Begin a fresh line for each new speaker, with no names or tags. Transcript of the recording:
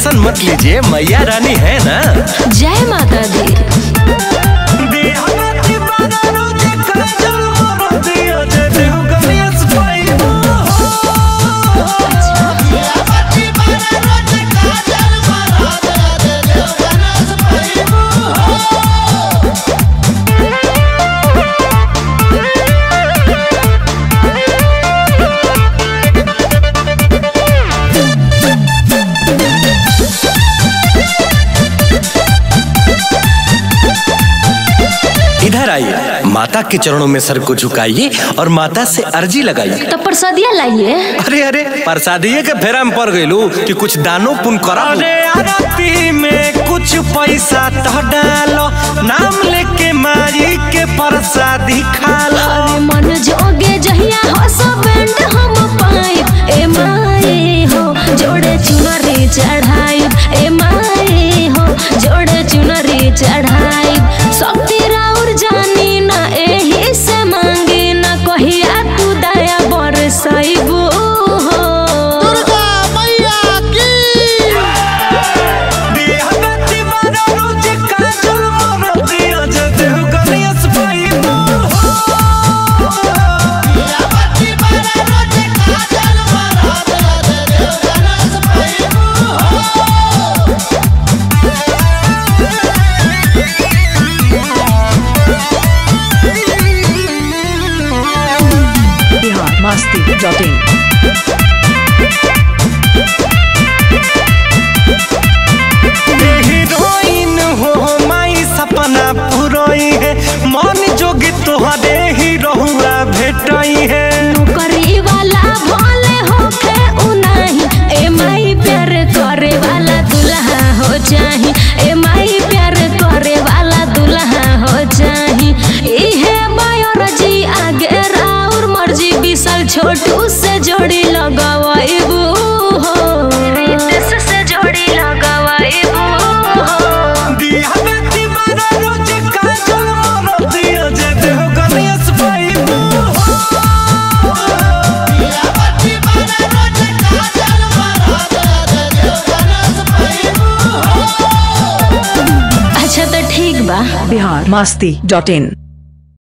Tension मत लीजिए, मैया रानी है ना।
जय माता दी।
इधर आइए, माता के चरणों में सर को झुकाइए और माता से अर्जी लगाइए।
तो प्रसादिया लाइए।
अरे अरे, प्रसादिये के फेरा में पड़ गइलू कि कुछ दानो पुण्य करा। अरे आरती में कुछ पैसा तो डालो, नाम लेके मारी के प्रसादी खा लो।
अरे मन जोगे जहिया हो सब बैंड हम पाइब, ए माई हो जोड़े चुनरी चढ़ाइब, ए माई हो जोड़े चुनरी चढ़ाइब। शक्ति राउर जानी ना एही से मांगी ना, कहिया तू दया बरसाइबू हो।
दुर्गा मैया की
बिहगति बारो जे काजल मोर दिया जे देह गणेश पाइबो हो।
बिहगति बारो जे काजल मोर दिया जे देह गणेश पाइबो हो।
biharmasti.in
हीरोइन हो माई सपना पुरोई है, मन जोगी तोहरे ही रहुआ भेटई है।
नौकरी वाला भले होके उनाही, ए माई प्यार करे वाला दुल्हा हो जाही, ए माई प्यार करे वाला दुल्हा हो जाही। इहे बायोलॉजी आगे राउर मर्जी, विशाल छोटू से जोड़ी लगावाइबू हो। रितेश से जोड़ी लगावाइबू हो।
बिहगति बारो जे काजल मोर दिया जे देह गणेश पाइबो हो।
बिहगति बारो जे काजल मोर दिया जे देह गणेश पाइबो हो।
अच्छा तो ठीक बा।
biharmasti.in